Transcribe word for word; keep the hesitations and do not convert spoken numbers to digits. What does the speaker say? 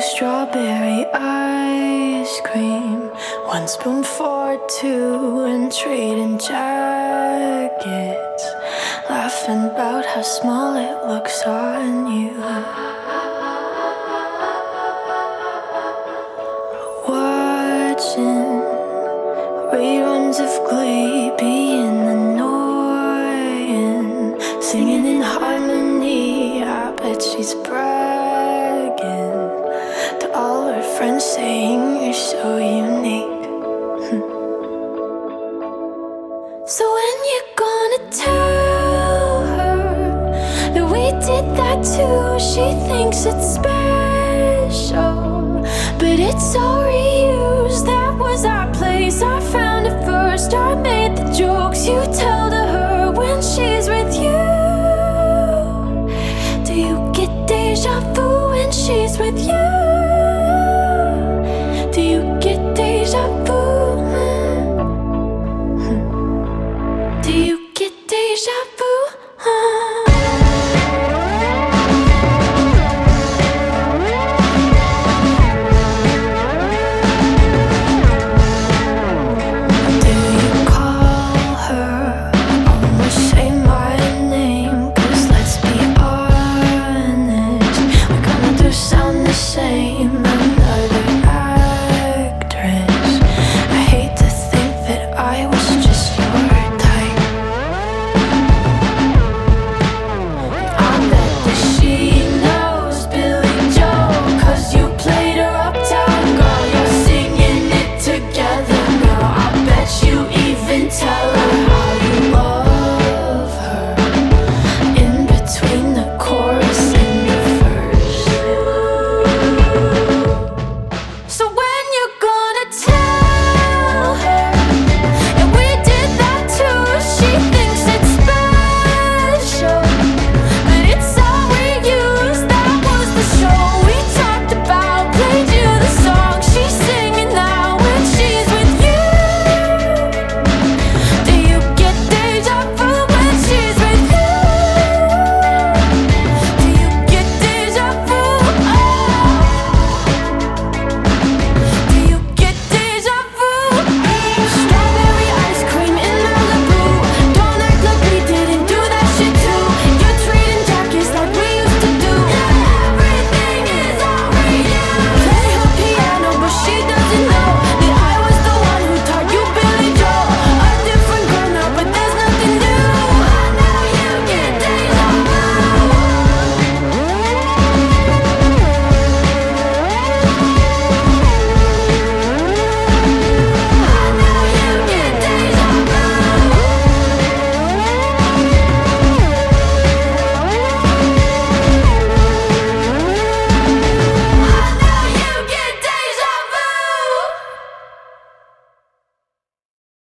strawberry ice cream, one spoon for two, and trading jackets, laughing about how small it looks on you. Watching reruns of Glee, being annoying, singing in harmony. I bet she's bragging to all her friends, saying you're so unique. So when you gonna tell her that we did that too? She thinks it's special, but it's all reused. That was our place, I found it first. I made the jokes you tell to her when she's with you. Do you get deja vu when she's with you? Do you get deja vu? Do you get deja vu? Same.